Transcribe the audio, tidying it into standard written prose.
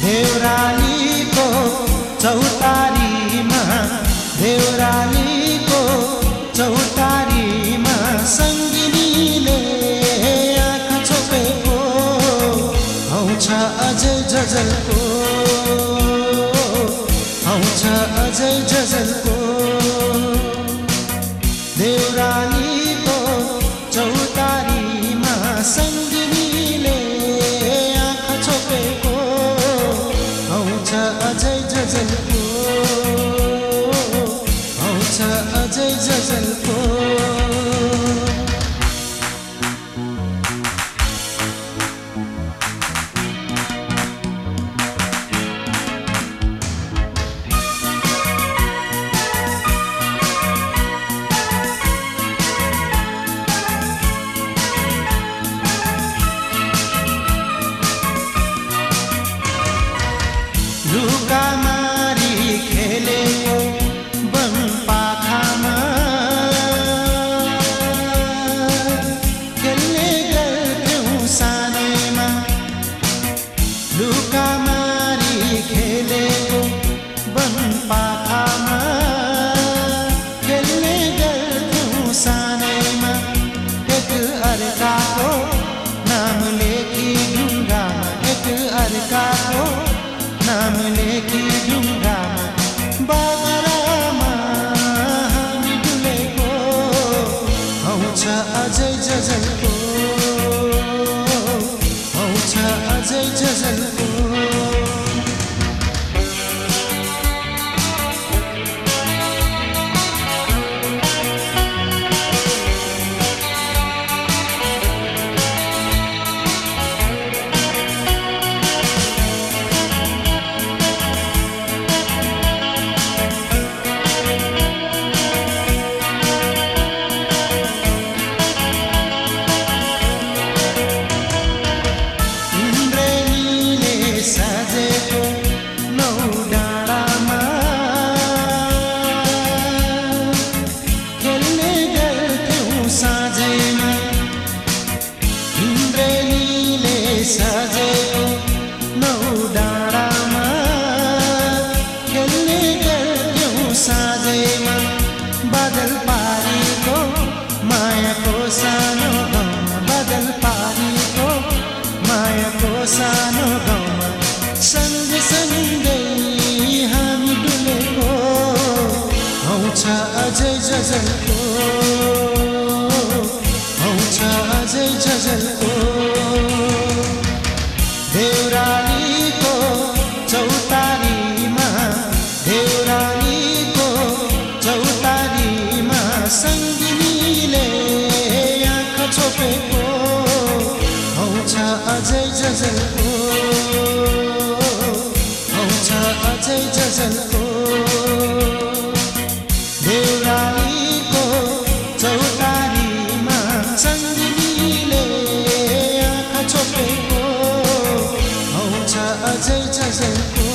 देउरालीको चौतारीमा देउरालीको चौतारीमा सङ्गिनीले आँखा छोपेको आउँछ अझै झझल्को आउँछ अझै झझल्को देउरालीको चौतारीमा सङ्गिनीले आँखा छोपेको आउँछ अझै झझल्को आउँछ अझै झझल्को लुकामारी खेलेको वनपाखामा खेल्ने गर्थ्यौं सानैमा लुकामारी खेलेको वनपाखामा खेल्ने गर्थ्यौं सानैमा एक अर्काको नाम लेखी ढुङ्गामा एक अर्काको नाम लेखी ढुङ्गामा बागरामा हामी डुलेको आउँछ अझै झझल्को आउँछ अझै झझल्को सजेको नौ डाँडामा खेल्ने गर्थ्यौं साँझैमा बादल पारीको मायाको सानो गाउँमा बादल पारीको मायाको सानो गाउँमा सँगसँगै हामी डुलेको आउँछ अझै झझल्को आउँछ अझै झझल्को देउरालीको चौतारीमा देउरालीको चौतारीमा सङ्गिनीले आँखा छोपेको आउँछ अझै झझल्को आउँछ अझै झझल्को देउरालीको चौतारीमा सङ्गिनीले आँखा छोपेको आउँछ अझै झझल्को